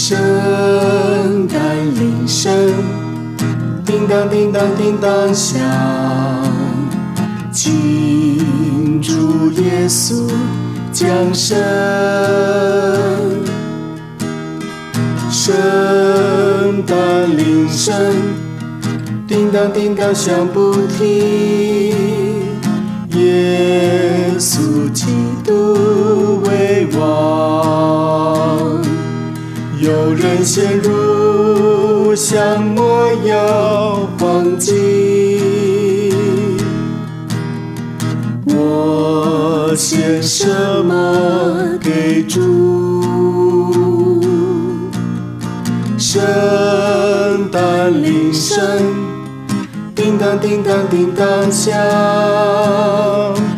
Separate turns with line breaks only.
圣诞铃声，叮当叮当叮当响，庆祝耶稣降生。圣诞铃声，叮当叮当响不停，耶稣基督为王。有人陷入像魔药黄金，我献什么给主？圣诞铃声，叮当叮当叮当响，